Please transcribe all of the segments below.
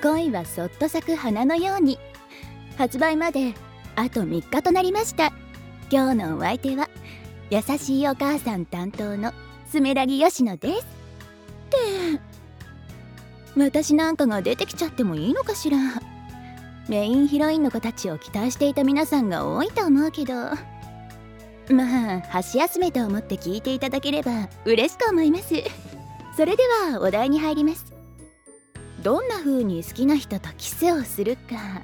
恋はそっと咲く花のように発売まであと3日となりました。今日のお相手は優しいお母さん担当のスメラギヨシノです。って私なんかが出てきちゃってもいいのかしら。メインヒロインの子たちを期待していた皆さんが多いと思うけど、まあ箸休めと思って聞いていただければ嬉しく思います。それではお題に入ります。どんな風に好きな人とキスをするか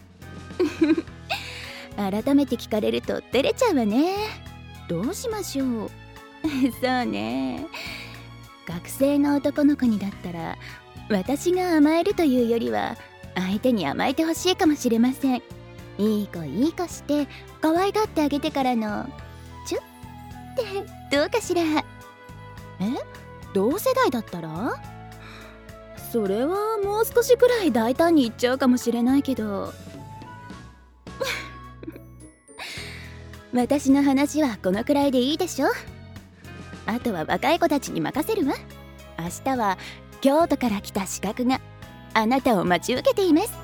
改めて聞かれると照れちゃうわね。どうしましょうそうね、学生の男の子にだったら私が甘えるというよりは相手に甘えてほしいかもしれません。いい子いい子して可愛がってあげてからのチュッってどうかしら。同世代だったらそれはもう少しくらい大胆に言っちゃうかもしれないけど私の話はこのくらいでいいでしょ。あとは若い子たちに任せるわ。明日は京都から来た刺客があなたを待ち受けています。